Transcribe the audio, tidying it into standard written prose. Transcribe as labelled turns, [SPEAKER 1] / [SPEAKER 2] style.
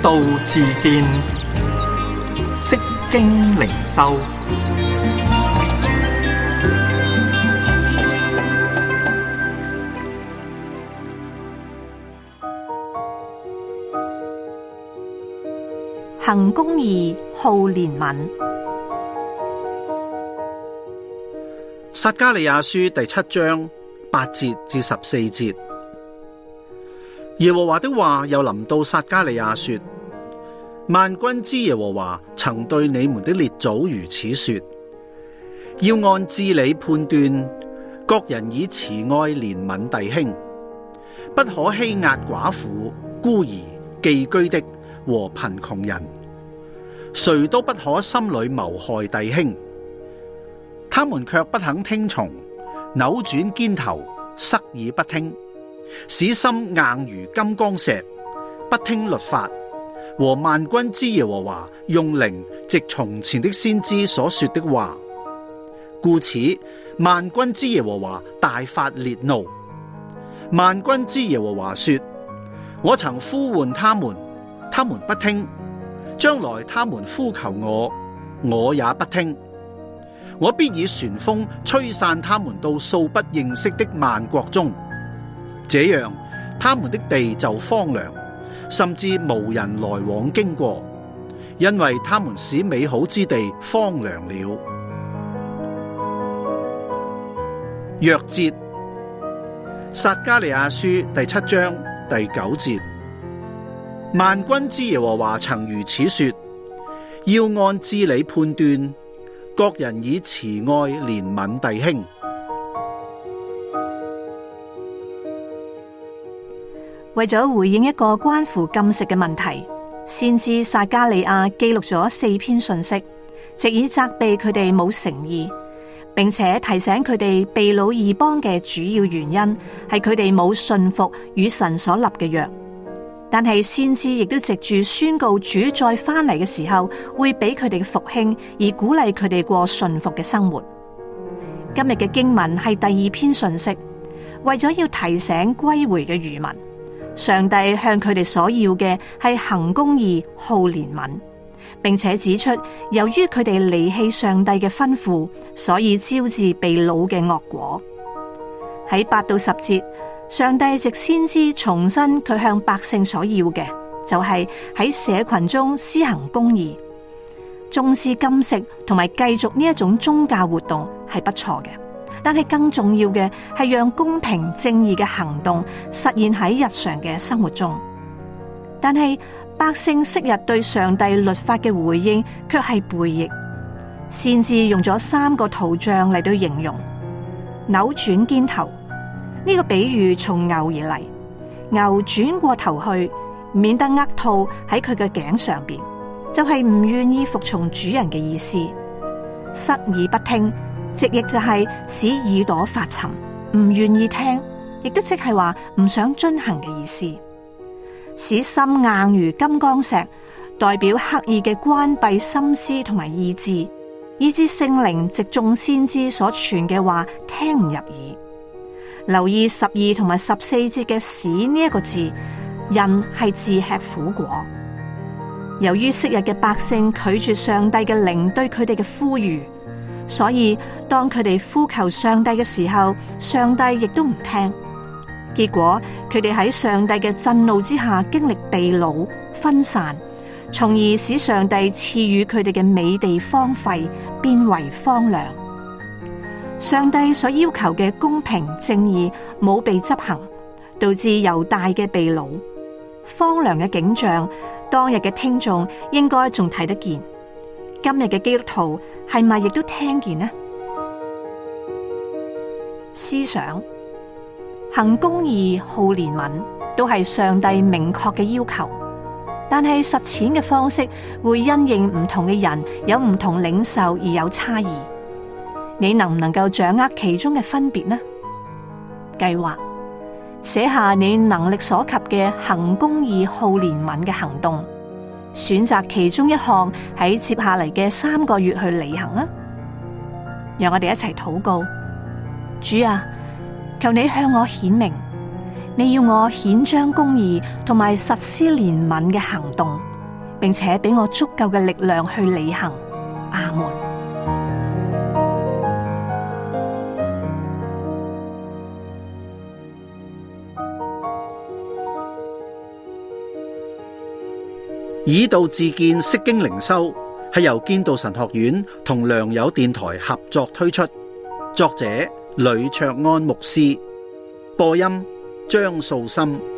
[SPEAKER 1] 道自見，釋經靈修。
[SPEAKER 2] 行公義，好憐憫。
[SPEAKER 3] 撒迦利亞書第7章8節至14節，耶和華的話又臨到撒迦利亞說：萬軍之耶和華曾對你們的列祖如此說，要按至理判斷，各人以慈愛憐憫弟兄，不可欺壓寡婦、孤兒、寄居的和貧窮人，誰都不可心裏謀害弟兄。他們卻不肯聽從，扭轉肩頭，塞耳不聽，使心硬如金剛石，不聽律法和萬軍之耶和華用靈藉從前的先知所說的話。故此，萬軍之耶和華大發烈怒。萬軍之耶和華說：我曾呼喚他們，他們不聽；將來他們呼求我，我也不聽。我必以旋風吹散他們到素不認識的萬國中，這樣他們的地就荒涼，甚至無人來往經過，因為他們使美好之地荒涼了。鑰節，撒迦利亞書第7章第9節，萬軍之耶和華曾如此說：要按至理判斷，各人以慈愛憐憫弟兄。
[SPEAKER 2] 為咗回應一個關乎禁食嘅問題，先知撒迦利亞記錄咗4篇信息，藉以責備佢哋冇誠意，並且提醒佢哋被擄異邦嘅主要原因係佢哋冇信服與神所立嘅約。但係先知亦都藉住宣告主再翻嚟嘅時候會俾佢哋嘅復興，而鼓勵佢哋過順服嘅生活。今日嘅經文係第2篇信息，為咗要提醒歸回嘅餘民，上帝向佢哋所要嘅係行公義、好憐憫，並且指出由於佢哋離棄上帝嘅吩咐，所以招致被擄嘅惡果。喺8到10節，上帝藉先知重申佢向百姓所要嘅，就係喺社群中施行公義，重視禁食同埋繼續呢一種宗教活動係不錯嘅，但係更重要嘅係讓公平正義嘅行動實現喺日常嘅生活中。但係百姓昔日對上帝律法嘅回應卻係背逆，先至用咗3個圖像嚟到形容：扭轉肩頭。呢個比喻從牛而嚟，牛轉過頭去，免得扼套喺佢嘅頸上邊，就係唔願意服從主人嘅意思。塞耳不聽，直譯就係使耳朵發沉，唔願意聽，亦都即係話唔想遵行嘅意思。使心硬如金剛石，代表刻意嘅關閉心思同埋意志，以致聖靈藉眾先知所傳嘅話聽唔入耳。留意12同埋14節嘅使呢一個字，人係自吃苦果。由於昔日嘅百姓拒絕上帝嘅靈對佢哋嘅呼籲，所以當佢哋呼求上帝嘅時候，上帝亦都唔聽。結果佢哋喺上帝嘅震怒之下經歷被擄分散，從而使上帝賜予佢哋嘅美地荒廢，變為荒涼。上帝所要求嘅公平正義冇被執行，導致猶大嘅被擄。荒涼嘅景象，當日嘅聽眾應該仲睇得見，今日嘅基督徒係咪亦都聽見呢？思想，行公義、好憐憫都係上帝明確嘅要求，但係實踐嘅方式會因應唔同嘅人有唔同領受而有差異。你能唔能夠掌握其中嘅分別呢？計劃寫下你能力所及嘅行公義、好憐憫嘅行動，選擇其中一項喺接下嚟嘅3個月去履行啦。讓我哋一齊禱告。主啊，求你向我顯明，你要我顯彰公義同埋實施憐憫嘅行動， 並且俾我足夠嘅力量去履行。阿門。
[SPEAKER 3] 以道自建釋經靈修係由堅道神學院同良友電台合作推出，作者呂卓安牧師，播音張素心。